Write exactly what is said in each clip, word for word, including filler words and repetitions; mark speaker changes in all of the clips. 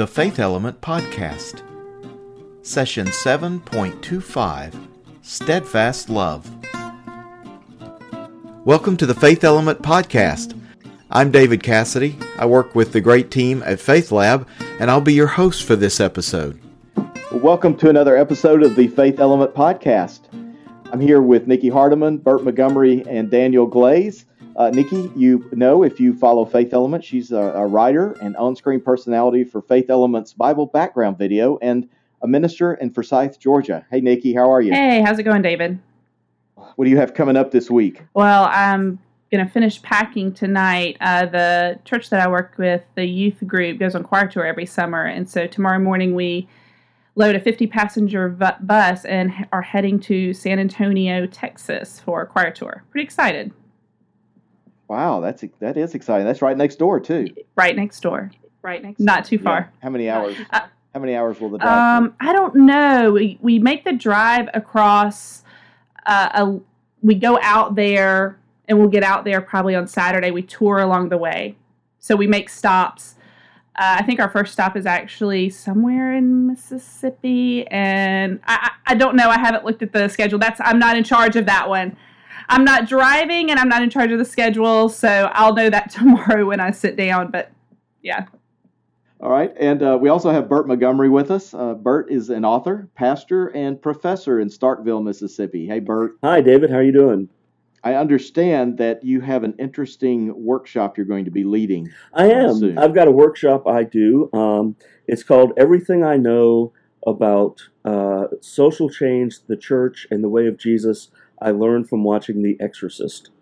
Speaker 1: The Faith Element Podcast, Session seven point two five, Steadfast Love. Welcome to the Faith Element Podcast. I'm David Cassidy. I work with the great team at Faith Lab, and I'll be your host for this episode.
Speaker 2: Welcome to another episode of the Faith Element Podcast. I'm here with Nikki Hardeman, Bert Montgomery, and Daniel Glaze. Uh, Nikki, you know, if you follow Faith Element, she's a, a writer and on-screen personality for Faith Element's Bible background video and a minister in Forsyth, Georgia. Hey, Nikki, how are you?
Speaker 3: Hey, how's it going, David?
Speaker 2: What do you have coming up this week?
Speaker 3: Well, I'm going to finish packing tonight. Uh, the church that I work with, the youth group, goes on choir tour every summer. And so tomorrow morning we load a fifty-passenger v- bus and h- are heading to San Antonio, Texas for a choir tour. Pretty excited.
Speaker 2: Wow, that's that is exciting. That's right next door, too.
Speaker 3: Right next door. Right next door. Not too far.
Speaker 2: Yeah. How many hours?
Speaker 3: Uh,
Speaker 2: How many hours will the drive
Speaker 3: Um,
Speaker 2: take?
Speaker 3: I don't know. We we make the drive across. Uh, a, we go out there, and we'll get out there probably on Saturday. We tour along the way, so we make stops. Uh, I think our first stop is actually somewhere in Mississippi, and I, I I don't know. I haven't looked at the schedule. That's I'm not in charge of that one. I'm not driving, and I'm not in charge of the schedule, so I'll know that tomorrow when I sit down. But yeah.
Speaker 2: All right, and uh, we also have Bert Montgomery with us. Uh, Bert is an author, pastor, and professor in Starkville, Mississippi. Hey, Bert.
Speaker 4: Hi, David. How are you doing?
Speaker 2: I understand that you have an interesting workshop you're going to be leading.
Speaker 4: I am.
Speaker 2: Soon.
Speaker 4: I've got a workshop I do. Um, it's called Everything I Know About uh, Social Change, the Church, and the Way of Jesus I Learned from Watching The Exorcist.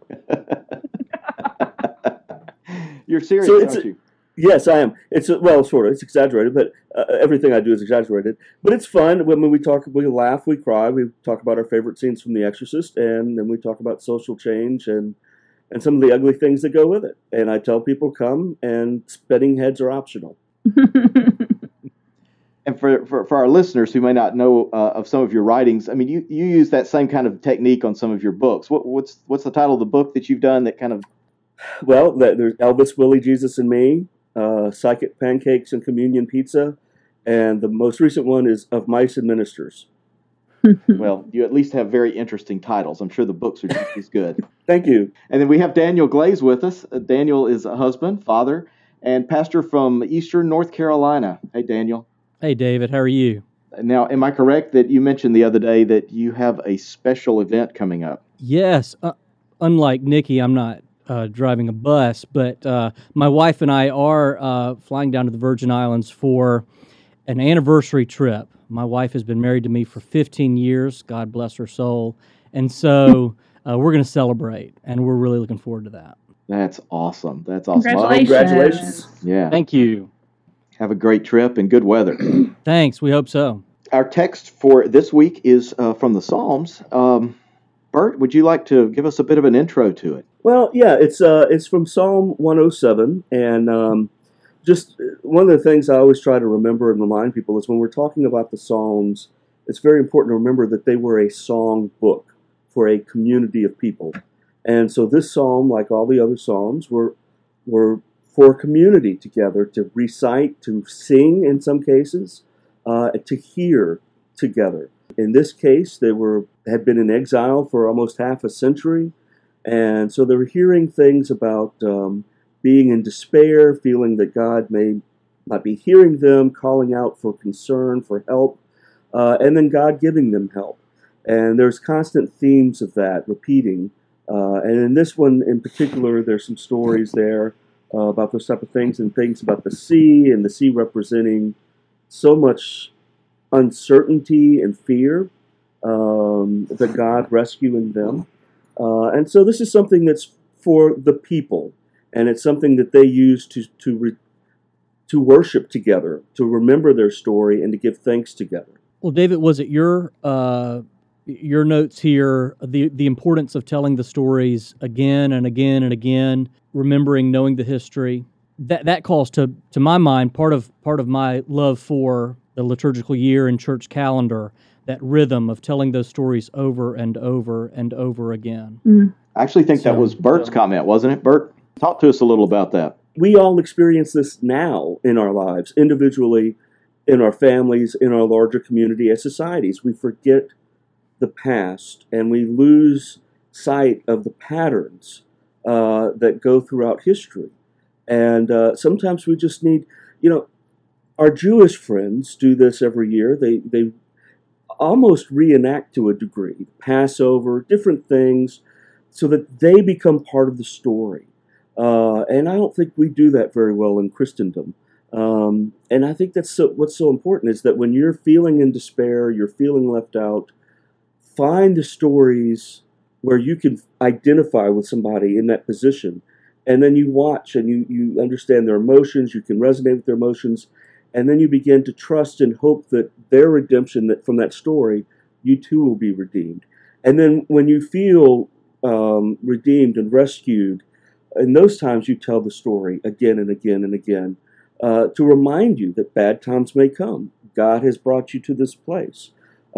Speaker 2: You're serious,
Speaker 4: So it's
Speaker 2: aren't
Speaker 4: a-
Speaker 2: you?
Speaker 4: Yes, I am. It's well, sort of. It's exaggerated, but uh, everything I do is exaggerated. But it's fun. When we talk, we laugh, we cry, we talk about our favorite scenes from The Exorcist, and then we talk about social change and and some of the ugly things that go with it. And I tell people, come, and spinning heads are optional.
Speaker 2: And for, for, for our listeners who may not know uh, of some of your writings, I mean, you, you use that same kind of technique on some of your books. What, what's what's the title of the book that you've done that kind of...
Speaker 4: Well, that- there's Elvis, Willie, Jesus, and Me, uh, Psychic Pancakes and Communion Pizza, and the most recent one is Of Mice and Ministers.
Speaker 2: Well, you at least have very interesting titles. I'm sure the books are just as good.
Speaker 4: Thank you.
Speaker 2: And then we have Daniel Glaze with us. Uh, Daniel is a husband, father, and pastor from Eastern North Carolina. Hey, Daniel.
Speaker 5: Hey, David, how are you?
Speaker 2: Now, am I correct that you mentioned the other day that you have a special event coming up?
Speaker 5: Yes, uh, unlike Nikki, I'm not uh, driving a bus, but uh, my wife and I are uh, flying down to the Virgin Islands for an anniversary trip. My wife has been married to me for fifteen years, God bless her soul, and so uh, we're going to celebrate, and we're really looking forward to that.
Speaker 2: That's awesome. That's awesome.
Speaker 3: Congratulations.
Speaker 4: Congratulations.
Speaker 2: Yeah.
Speaker 5: Thank you.
Speaker 2: Have a great trip and good weather.
Speaker 5: Thanks, we hope so.
Speaker 2: Our text for this week is uh, from the Psalms. Um, Bert, would you like to give us a bit of an intro to it?
Speaker 4: Well, yeah, it's uh, it's from Psalm one oh seven, and um, just one of the things I always try to remember and remind people is when we're talking about the Psalms, it's very important to remember that they were a song book for a community of people. And so this psalm, like all the other psalms, were were for community together to recite, to sing in some cases, uh, to hear together. In this case, they were had been in exile for almost half a century, and so they were hearing things about um, being in despair, feeling that God may not be hearing them, calling out for concern, for help, uh, and then God giving them help. And there's constant themes of that repeating. Uh, and in this one in particular, there's some stories there uh, about those type of things, and things about the sea, and the sea representing so much uncertainty and fear, um, that God rescuing them. Uh, and so this is something that's for the people, and it's something that they use to to re, to worship together, to remember their story, and to give thanks together.
Speaker 5: Well, David, was it your uh, your notes here, the the importance of telling the stories again and again and again, remembering, knowing the history? That that calls to to my mind part of part of my love for the liturgical year and church calendar, that rhythm of telling those stories over and over and over again.
Speaker 3: Mm.
Speaker 2: I actually think that
Speaker 5: So-
Speaker 2: was Bert's comment, wasn't it? Bert, talk to us a little about that.
Speaker 4: we all experience this now in our lives, individually, in our families, in our larger community, as societies. We forget the past and we lose sight of the patterns uh, that go throughout history. And uh, sometimes we just need, you know, our Jewish friends do this every year. They they almost reenact to a degree, Passover, different things, so that they become part of the story. Uh, and I don't think we do that very well in Christendom. Um, and I think that's so, what's so important is that when you're feeling in despair, you're feeling left out, find the stories where you can identify with somebody in that position. And then you watch and you, you understand their emotions, you can resonate with their emotions, and then you begin to trust and hope that their redemption that from that story, you too will be redeemed. And then when you feel um, redeemed and rescued, in those times you tell the story again and again and again uh, to remind you that bad times may come. God has brought you to this place.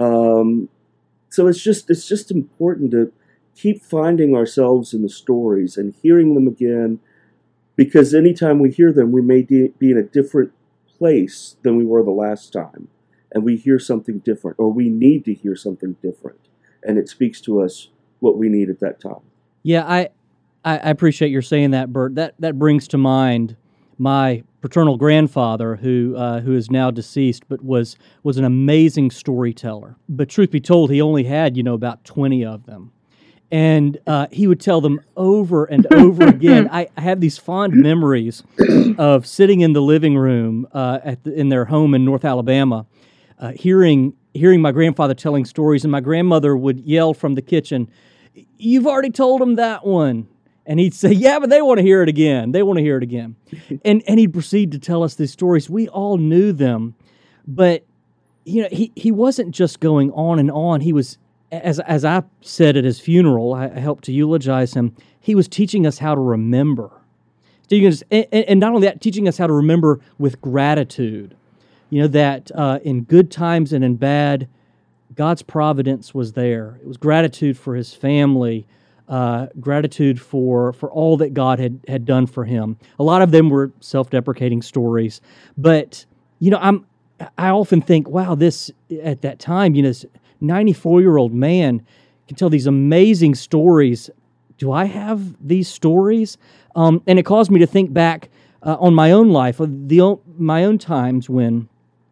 Speaker 4: Um, so it's just it's just important to keep finding ourselves in the stories and hearing them again, because anytime we hear them, we may de- be in a different place than we were the last time, and we hear something different, or we need to hear something different, and it speaks to us what we need at that time.
Speaker 5: Yeah, I I appreciate your saying that, Bert. That that brings to mind my paternal grandfather, who uh, who is now deceased, but was was an amazing storyteller. But truth be told, he only had you know about twenty of them. And uh, he would tell them over and over again. I, I have these fond memories of sitting in the living room uh, at the, in their home in North Alabama, uh, hearing hearing my grandfather telling stories, and my grandmother would yell from the kitchen, "You've already told them that one." And he'd say, "Yeah, but they want to hear it again. They want to hear it again." and and he'd proceed to tell us these stories. We all knew them, but you know, he, he wasn't just going on and on. He was As as I said at his funeral, I helped to eulogize him. He was teaching us how to remember, teaching us, and, and not only that, teaching us how to remember with gratitude. You know that uh, in good times and in bad, God's providence was there. It was gratitude for his family, uh, gratitude for for all that God had had done for him. A lot of them were self-deprecating stories, but you know, I'm I often think, wow, this at that time, you know. ninety-four-year-old man can tell these amazing stories. Do I have these stories? Um, and it caused me to think back uh, on my own life, of the my own times when,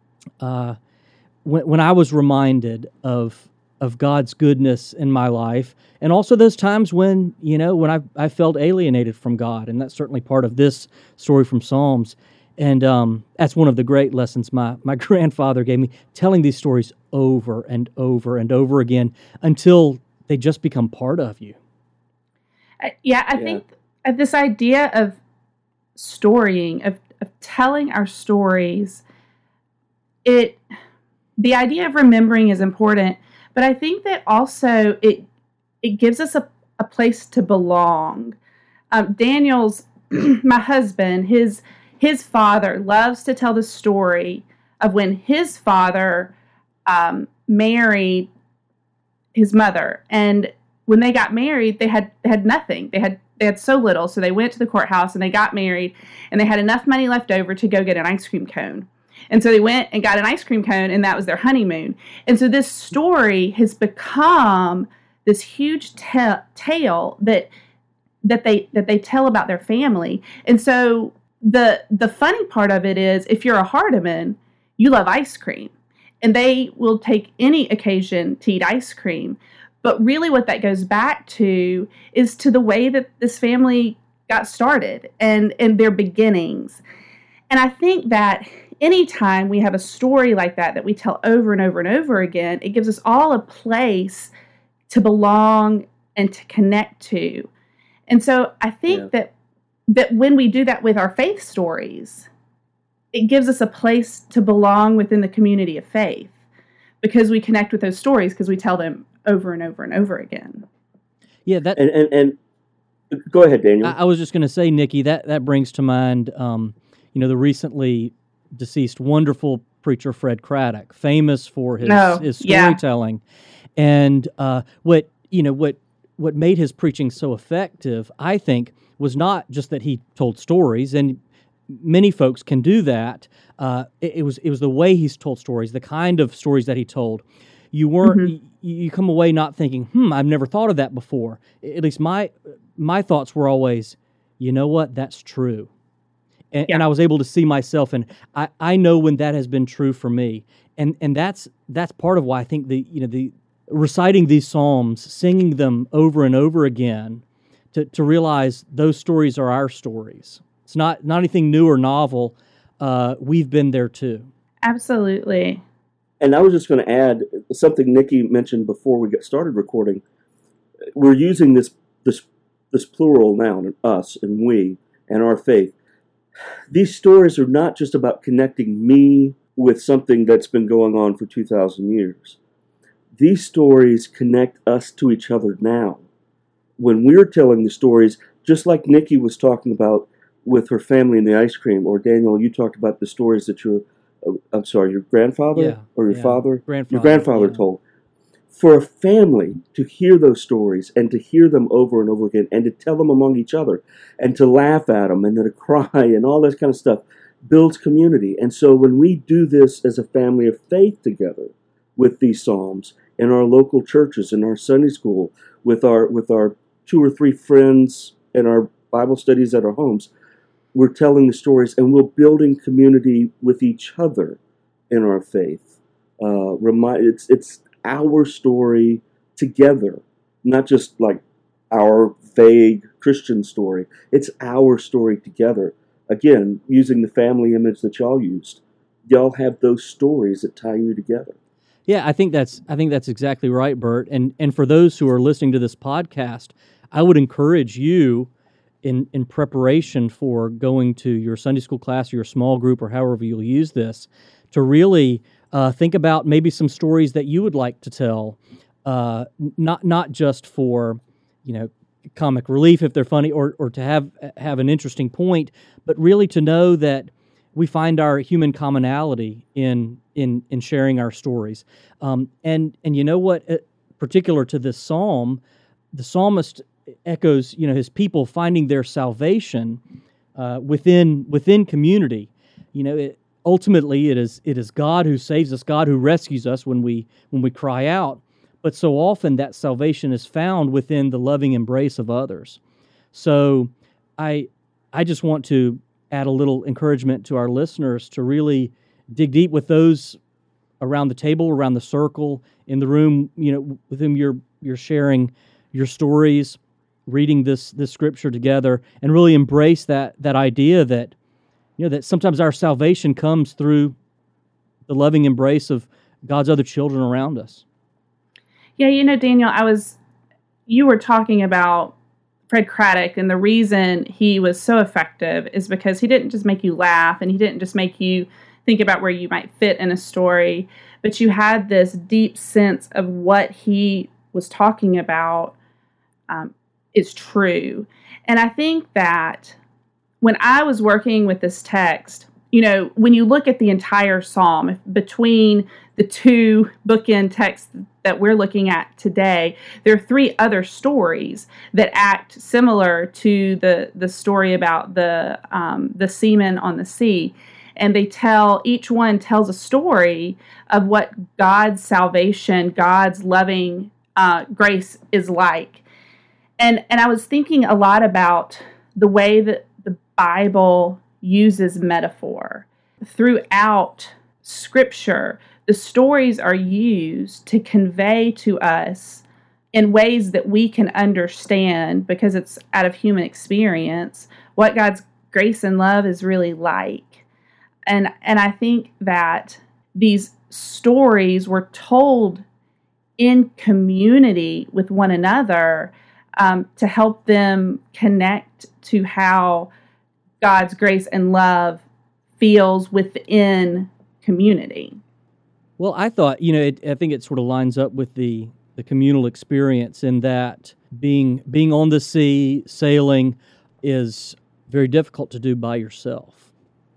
Speaker 5: uh, when when I was reminded of of God's goodness in my life, and also those times when you know when I I felt alienated from God, and that's certainly part of this story from Psalms. And um, that's one of the great lessons my, my grandfather gave me, telling these stories over and over and over again until they just become part of you.
Speaker 3: Uh, yeah, I yeah. think uh, this idea of storying, of, of telling our stories, it the idea of remembering is important, but I think that also it it gives us a, a place to belong. Um, Daniel's, my husband, his... His father loves to tell the story of when his father um, married his mother, and when they got married, they had had nothing. They had they had so little, so they went to the courthouse and they got married, and they had enough money left over to go get an ice cream cone. And so they went and got an ice cream cone, and that was their honeymoon. And so this story has become this huge te- tale that that they that they tell about their family, and so. The the funny part of it is, if you're a Hardiman, you love ice cream, and they will take any occasion to eat ice cream. But really what that goes back to is to the way that this family got started and, and their beginnings. And I think that anytime we have a story like that that we tell over and over and over again, it gives us all a place to belong and to connect to. And so I think yeah. that that when we do that with our faith stories, it gives us a place to belong within the community of faith, because we connect with those stories because we tell them over and over and over again.
Speaker 5: Yeah, that
Speaker 4: and and, and go ahead, Daniel.
Speaker 5: I, I was just going to say, Nikki, that that brings to mind, um, you know, the recently deceased wonderful preacher Fred Craddock, famous for his
Speaker 3: oh,
Speaker 5: his storytelling, yeah. and uh, what you know what what made his preaching so effective, I think, was not just that he told stories, and many folks can do that. Uh, it, it was it was the way he's told stories, the kind of stories that he told. You weren't mm-hmm. you, you come away not thinking, hmm, I've never thought of that before. At least my my thoughts were always, you know what, that's true. And, yeah. and I was able to see myself, and I, I know when that has been true for me. And and that's that's part of why I think the you know the reciting these psalms, singing them over and over again, to, to realize those stories are our stories. It's not not anything new or novel. Uh, we've been there too.
Speaker 3: Absolutely.
Speaker 4: And I was just going to add something Nikki mentioned before we got started recording. We're using this this this plural noun, us and we, and our faith. These stories are not just about connecting me with something that's been going on for two thousand years. These stories connect us to each other now. When we're telling the stories, just like Nikki was talking about with her family and the ice cream, or Daniel, you talked about the stories that your, uh, I'm sorry, your grandfather
Speaker 5: yeah,
Speaker 4: or your
Speaker 5: yeah.
Speaker 4: father,
Speaker 5: grandfather,
Speaker 4: your grandfather
Speaker 5: yeah.
Speaker 4: told. For a family to hear those stories and to hear them over and over again and to tell them among each other and to laugh at them and then to cry and all that kind of stuff builds community. And so when we do this as a family of faith together with these psalms in our local churches, in our Sunday school, with our with our two or three friends in our Bible studies at our homes, we're telling the stories and we're building community with each other in our faith. Uh, remind it's it's our story together, not just like our vague Christian story. It's our story together. Again, using the family image that y'all used, y'all have those stories that tie you together.
Speaker 5: Yeah, I think that's I think that's exactly right, Bert. And and for those who are listening to this podcast, I would encourage you in in preparation for going to your Sunday school class or your small group or however you'll use this, to really uh, think about maybe some stories that you would like to tell, uh, not not just for, you know, comic relief if they're funny or or to have have an interesting point, but really to know that we find our human commonality in in in sharing our stories. Um, and and you know what, uh, particular to this psalm, the psalmist echoes, you know, his people finding their salvation uh, within within community. You know, it, ultimately it is it is God who saves us, God who rescues us when we when we cry out. But so often that salvation is found within the loving embrace of others. So I I just want to add a little encouragement to our listeners to really dig deep with those around the table, around the circle, in the room, you know, with whom you're you're sharing your stories, reading this this scripture together, and really embrace that that idea that, you know, that sometimes our salvation comes through the loving embrace of God's other children around us.
Speaker 3: Yeah, you know, Daniel, I was, you were talking about Fred Craddock, and the reason he was so effective is because he didn't just make you laugh, and he didn't just make you think about where you might fit in a story, but you had this deep sense of what he was talking about um, is true. And I think that when I was working with this text, you know, when you look at the entire psalm, between the two bookend texts that we're looking at today, there are three other stories that act similar to the the story about the um, the seaman on the sea, and they tell each one tells a story of what God's salvation, God's loving uh, grace is like, and and I was thinking a lot about the way that the Bible uses metaphor throughout Scripture. The stories are used to convey to us in ways that we can understand, because it's out of human experience, what God's grace and love is really like. And and I think that these stories were told in community with one another um, to help them connect to how God's grace and love feels within community.
Speaker 5: Well, I thought, you know, it, I think it sort of lines up with the, the communal experience in that being being on the sea, sailing, is very difficult to do by yourself.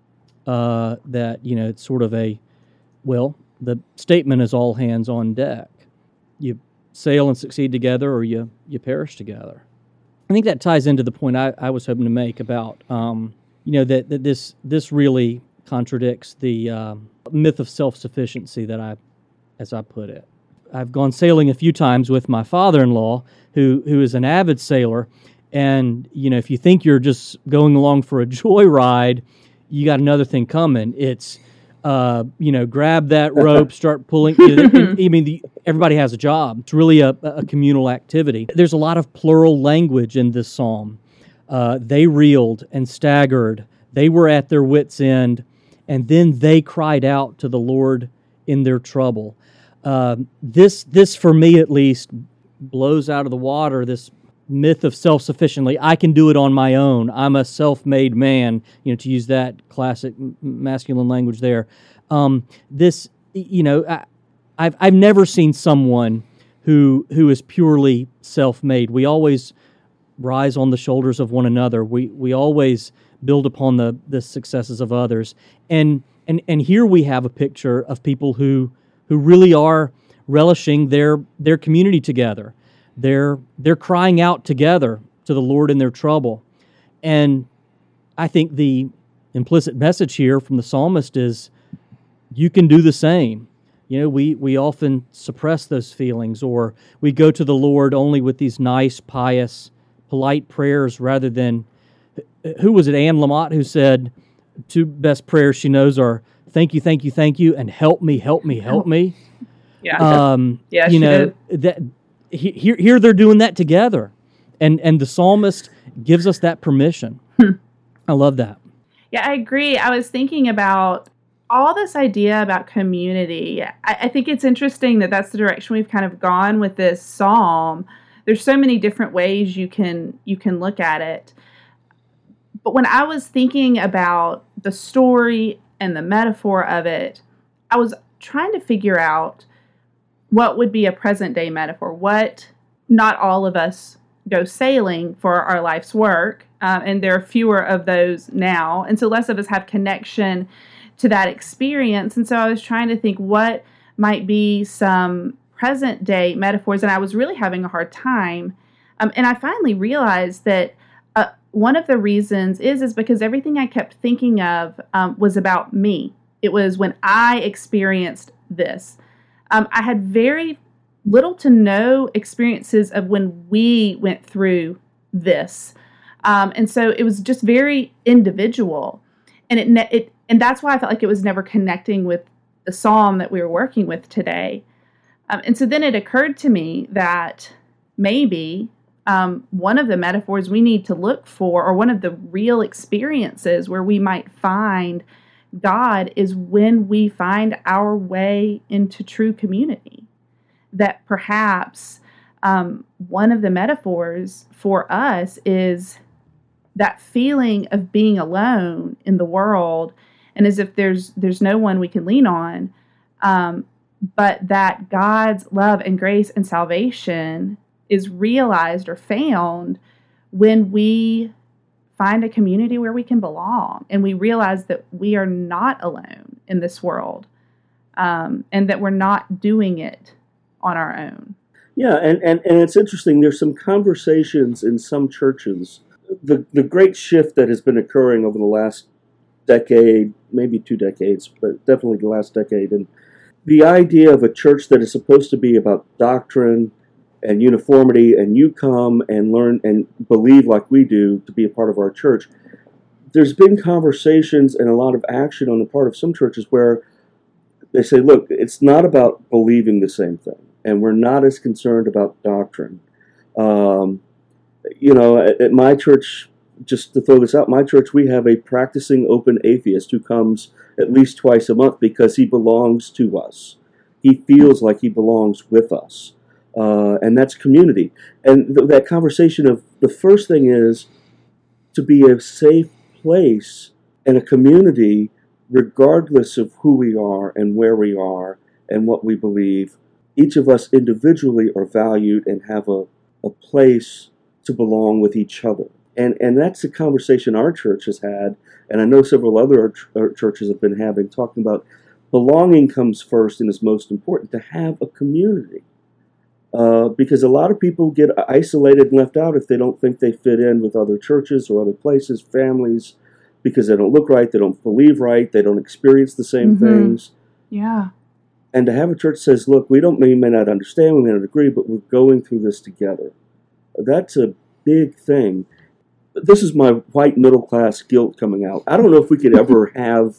Speaker 5: Uh, that, you know, it's sort of a, well, the statement is all hands on deck. You sail and succeed together, or you, you perish together. I think that ties into the point I, I was hoping to make about, um, you know, that, that this this really contradicts the um, myth of self-sufficiency that I, as I put it. I've gone sailing a few times with my father-in-law, who who is an avid sailor, and you know, if you think you're just going along for a joyride, you got another thing coming. It's uh, you know, grab that rope, start pulling. You know, I mean, the, everybody has a job. It's really a, a communal activity. There's a lot of plural language in this psalm. Uh, they reeled and staggered. They were at their wits' end, and then they cried out to the Lord in their trouble. Uh, this, this for me at least, blows out of the water this myth of self-sufficiency. I can do it on my own. I'm a self-made man, you know, to use that classic masculine language there. Um, this, you know, I, I've I've never seen someone who who is purely self-made. We always rise on the shoulders of one another. We we always build upon the the successes of others. And and and here we have a picture of people who who really are relishing their their community together. They're they're crying out together to the Lord in their trouble. And I think the implicit message here from the psalmist is you can do the same. You know, we, we often suppress those feelings, or we go to the Lord only with these nice, pious, polite prayers rather than, who was it, Anne Lamott, who said two best prayers she knows are thank you, thank you, thank you, and help me, help me, help me.
Speaker 3: Yeah.
Speaker 5: Um,
Speaker 3: yeah,
Speaker 5: you
Speaker 3: she
Speaker 5: know,
Speaker 3: did.
Speaker 5: that here, here they're doing that together. And, and the psalmist gives us that permission. I love that.
Speaker 3: Yeah, I agree. I was thinking about all this idea about community. I, I think it's interesting that that's the direction we've kind of gone with this psalm. There's so many different ways you can you can look at it. But when I was thinking about the story and the metaphor of it, I was trying to figure out what would be a present day metaphor. What not all of us go sailing for our life's work, um, and there are fewer of those now, and so less of us have connection to that experience. And so I was trying to think what might be some present day metaphors, and I was really having a hard time. Um, and I finally realized that uh, one of the reasons is is because everything I kept thinking of um, was about me. It was when I experienced this. Um, I had very little to no experiences of when we went through this. Um, and so it was just very individual. And it, ne- it and that's why I felt like it was never connecting with the psalm that we were working with today. Um, and so then it occurred to me that maybe um, one of the metaphors we need to look for, or one of the real experiences where we might find God, is when we find our way into true community. That perhaps um, one of the metaphors for us is that feeling of being alone in the world, and as if there's there's no one we can lean on, um, but that God's love and grace and salvation is realized or found when we find a community where we can belong, and we realize that we are not alone in this world, um, and that we're not doing it on our own.
Speaker 4: Yeah, and, and, and it's interesting. There's some conversations in some churches. The the great shift that has been occurring over the last decade, maybe two decades, but definitely the last decade, and the idea of a church that is supposed to be about doctrine and uniformity, and you come and learn and believe like we do to be a part of our church. There's been conversations and a lot of action on the part of some churches where they say, look, it's not about believing the same thing, and we're not as concerned about doctrine. Um, you know, at, at my church, just to throw this out, my church, we have a practicing open atheist who comes at least twice a month because he belongs to us. He feels like he belongs with us. Uh, and that's community. And th- that conversation of the first thing is to be a safe place and a community, regardless of who we are and where we are and what we believe. Each of us individually are valued and have a, a place to belong with each other. And and that's a conversation our church has had, and I know several other ch- churches have been having, talking about belonging comes first and is most important, to have a community. Uh, because a lot of people get isolated and left out if they don't think they fit in with other churches or other places, families, because they don't look right, they don't believe right, they don't experience the same
Speaker 3: Mm-hmm.
Speaker 4: things.
Speaker 3: Yeah.
Speaker 4: And to have a church that says, look, we don't we may not understand, we may not agree, but we're going through this together. That's a big thing. This is my white middle class guilt coming out. I don't know if we could ever have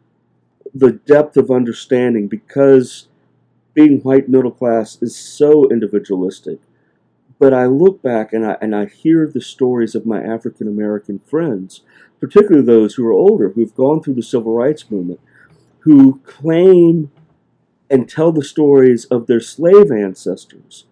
Speaker 4: the depth of understanding, because being white middle class is so individualistic. But I look back and I and I hear the stories of my African American friends, particularly those who are older, who've gone through the civil rights movement, who claim and tell the stories of their slave ancestors.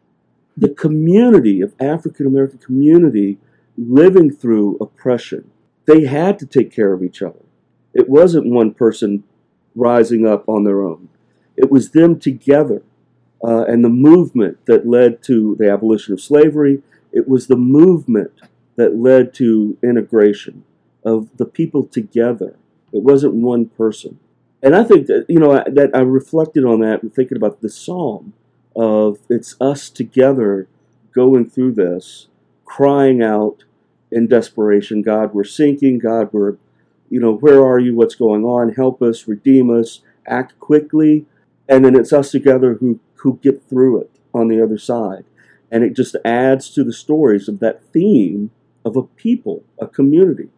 Speaker 4: The community of African American community living through oppression, they had to take care of each other. It wasn't one person rising up on their own. It was them together. Uh, and the movement that led to the abolition of slavery, it was the movement that led to integration of the people together. It wasn't one person. And I think that, you know, that I reflected on that and thinking about the psalm of it's us together going through this, crying out in desperation, God, we're sinking, God, we're, you know, where are you, what's going on, help us, redeem us, act quickly. And then it's us together who, who get through it on the other side. And it just adds to the stories of that theme of a people, a community.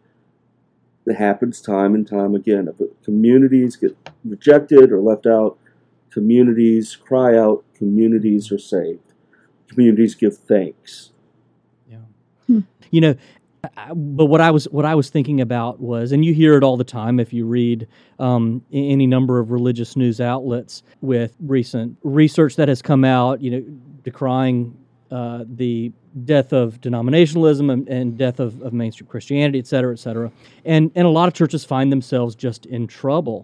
Speaker 4: That happens time and time again. If communities get rejected or left out, communities cry out, communities are saved. Communities give thanks.
Speaker 5: Yeah. Hmm. You know, I, but what I was what I was thinking about was, and you hear it all the time if you read um, any number of religious news outlets with recent research that has come out, you know, decrying uh, the death of denominationalism and, and death of, of mainstream Christianity, et cetera, et cetera. And, and a lot of churches find themselves just in trouble.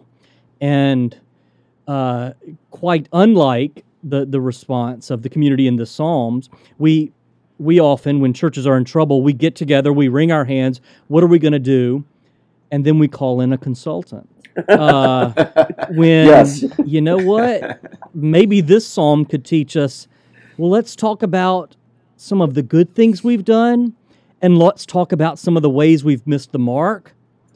Speaker 5: And uh, quite unlike the, the response of the community in the Psalms, we we often, when churches are in trouble, we get together, we wring our hands, what are we going to do? And then we call in a consultant. Uh, when,
Speaker 4: yes.
Speaker 5: You know what? Maybe this psalm could teach us, well, let's talk about some of the good things we've done, and let's talk about some of the ways we've missed the mark,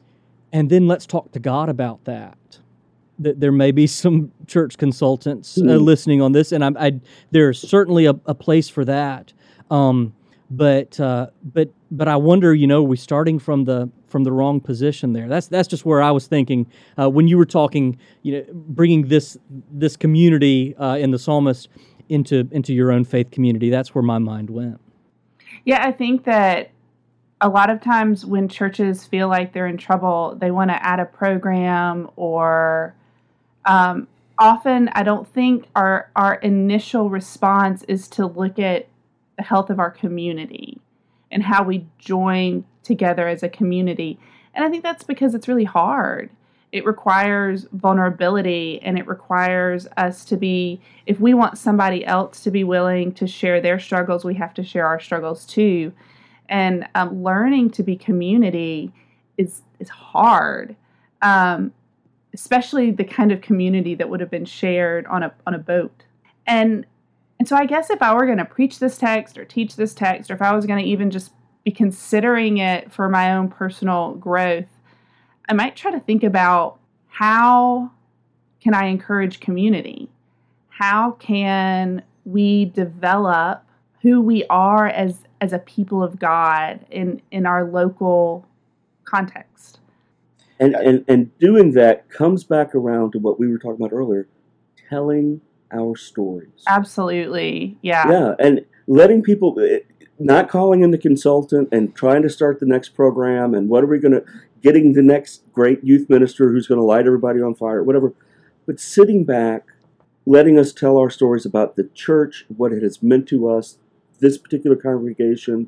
Speaker 5: and then let's talk to God about that. That there may be some church consultants uh,
Speaker 4: mm-hmm.
Speaker 5: listening on this, and I, I, there's certainly a, a place for that. Um, but uh, but but I wonder, you know, are we starting from the from the wrong position there? That's that's just where I was thinking uh, when you were talking, you know, bringing this this community uh, in the psalmist into into your own faith community. That's where my mind went.
Speaker 3: Yeah, I think that a lot of times when churches feel like they're in trouble, they want to add a program, or um, often I don't think our our initial response is to look at the health of our community and how we join together as a community. And I think that's because it's really hard. It requires vulnerability, and it requires us to be, if we want somebody else to be willing to share their struggles, we have to share our struggles too. And um, learning to be community is is hard, um, especially the kind of community that would have been shared on a on a boat. And and so I guess if I were going to preach this text or teach this text, or if I was going to even just be considering it for my own personal growth, I might try to think about, how can I encourage community? How can we develop who we are as as a people of God in, in our local context?
Speaker 4: And, and and doing that comes back around to what we were talking about earlier, telling our stories.
Speaker 3: Absolutely, yeah.
Speaker 4: Yeah, and letting people, not calling in the consultant and trying to start the next program, and what are we going to, getting the next great youth minister who's going to light everybody on fire, whatever, but sitting back, letting us tell our stories about the church, what it has meant to us, this particular congregation,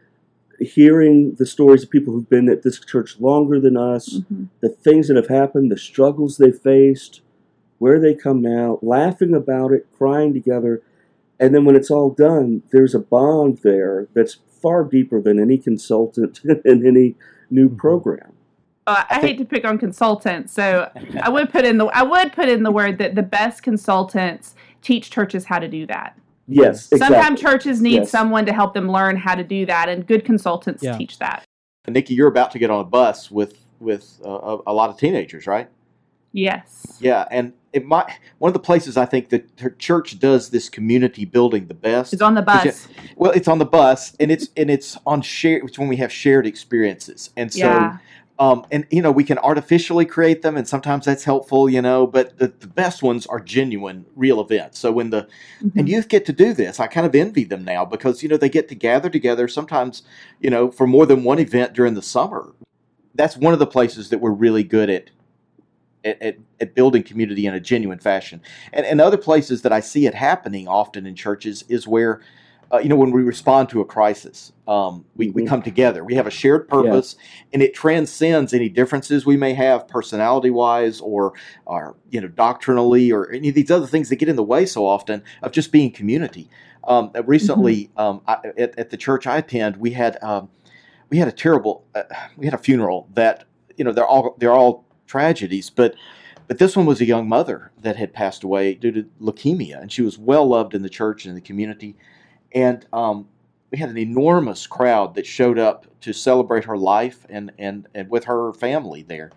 Speaker 4: hearing the stories of people who've been at this church longer than us, mm-hmm. the things that have happened, the struggles they faced, where they come now, laughing about it, crying together. And then when it's all done, there's a bond there that's far deeper than any consultant and any new program.
Speaker 3: Uh, I, I think, hate to pick on consultants, so I would put in the I would put in the word that the best consultants teach churches how to do that.
Speaker 4: Yes, exactly.
Speaker 3: Sometimes churches need
Speaker 4: Yes.
Speaker 3: someone to help them learn how to do that, and good consultants
Speaker 5: Yeah.
Speaker 3: teach that.
Speaker 1: Nikki, you're about to get on a bus with with uh, a, a lot of teenagers, right?
Speaker 3: Yes.
Speaker 1: Yeah, and it might one of the places I think that her church does this community building the best.
Speaker 3: It's on the bus.
Speaker 1: Is it- well, it's on the bus, and it's and it's on share. It's when we have shared experiences, and so.
Speaker 3: Yeah.
Speaker 1: Um, and, you know, we can artificially create them, and sometimes that's helpful, you know, but the, the best ones are genuine, real events. So when the,
Speaker 3: Mhm.
Speaker 1: and youth get to do this, I kind of envy them now because, you know, they get to gather together sometimes, you know, for more than one event during the summer. That's one of the places that we're really good at, at, at, at building community in a genuine fashion. And, and other places that I see it happening often in churches is where, Uh, you know, when we respond to a crisis, um, we, we come together. We have a shared purpose, and it transcends any differences we may have personality-wise or, or, you know, doctrinally or any of these other things that get in the way so often of just being community. Um, recently, um, I, at, at the church I attend, we had um, we had a terrible uh, we had a funeral that, you know, they're all they're all tragedies, but. But this one was a young mother that had passed away due to leukemia, and she was well loved in the church and in the community. And um, we had an enormous crowd that showed up to celebrate her life and, and, and with her family there.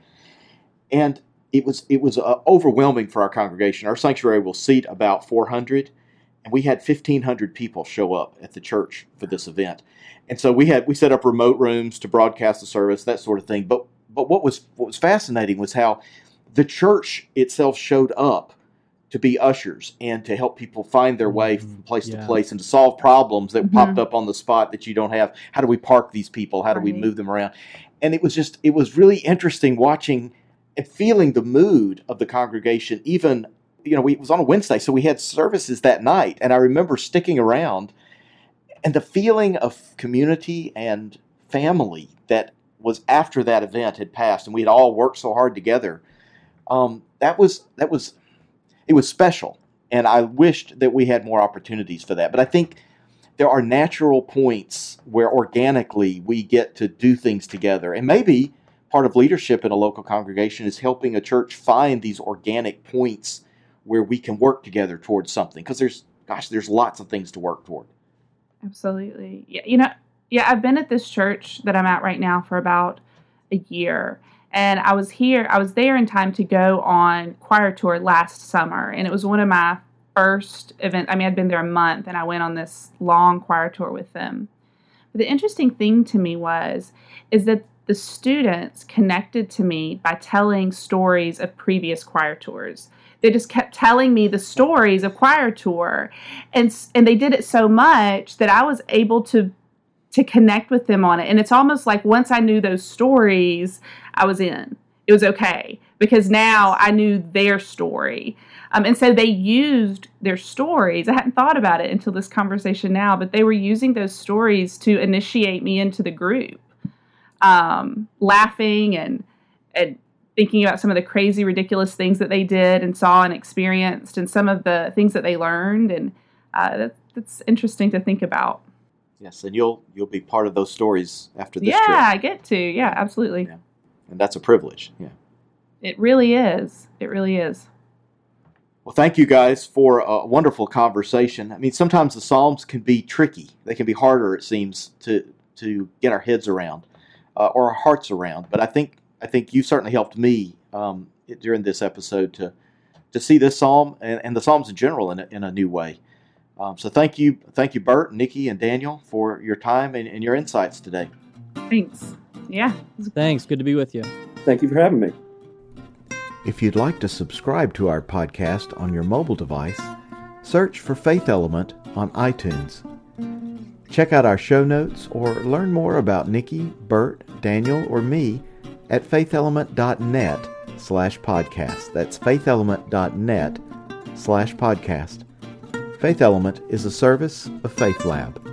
Speaker 1: And it was it was uh, overwhelming for our congregation. Our sanctuary will seat about four hundred, and we had fifteen hundred people show up at the church for this event. And so we had we set up remote rooms to broadcast the service, that sort of thing. But but what was what was fascinating was how the church itself showed up to be ushers and to help people find their way from place
Speaker 5: Yeah.
Speaker 1: to place and to solve problems that
Speaker 3: Mhm.
Speaker 1: popped up on the spot that you don't have. How do we park these people? How do we
Speaker 3: Right.
Speaker 1: move them around? And it was just, it was really interesting watching and feeling the mood of the congregation. Even, you know, we, it was on a Wednesday, so we had services that night. And I remember sticking around and the feeling of community and family that was after that event had passed and we had all worked so hard together. Um, that was, that was, It was special, and I wished that we had more opportunities for that. But I think there are natural points where organically we get to do things together. And maybe part of leadership in a local congregation is helping a church find these organic points where we can work together towards something. Because there's, gosh, there's lots of things to work toward.
Speaker 3: Absolutely. Yeah. You know, yeah, I've been at this church that I'm at right now for about a year. And I was here, I was there in time to go on choir tour last summer. And it was one of my first events. I mean, I'd been there a month and I went on this long choir tour with them. But the interesting thing to me was, is that the students connected to me by telling stories of previous choir tours. They just kept telling me the stories of choir tour. And, and they did it so much that I was able to to connect with them on it. And it's almost like once I knew those stories, I was in. It was okay because now I knew their story. Um, and so they used their stories. I hadn't thought about it until this conversation now, but they were using those stories to initiate me into the group. Um, laughing and, and thinking about some of the crazy, ridiculous things that they did and saw and experienced and some of the things that they learned. And uh, that, that's interesting to think about.
Speaker 1: Yes, and you'll you'll be part of those stories after this
Speaker 3: Yeah,
Speaker 1: trip.
Speaker 3: I get to. Yeah, absolutely.
Speaker 1: Yeah. And that's a privilege. Yeah.
Speaker 3: It really is. It really is.
Speaker 1: Well, thank you guys for a wonderful conversation. I mean, sometimes the Psalms can be tricky. They can be harder, it seems, to to get our heads around uh, or our hearts around. But I think I think you certainly helped me um, during this episode to to see this Psalm and, and the Psalms in general in a, in a new way. Um, so thank you, thank you, Bert, Nikki, and Daniel for your time and, and your insights today.
Speaker 3: Thanks. Yeah.
Speaker 5: Thanks. Good to be with you.
Speaker 4: Thank you for having me.
Speaker 1: If you'd like to subscribe to our podcast on your mobile device, search for Faith Element on iTunes. Check out our show notes or learn more about Nikki, Bert, Daniel, or me at faithelement.net slash podcast. That's faithelement.net slash podcast. Faith Element is a service of Faith Lab.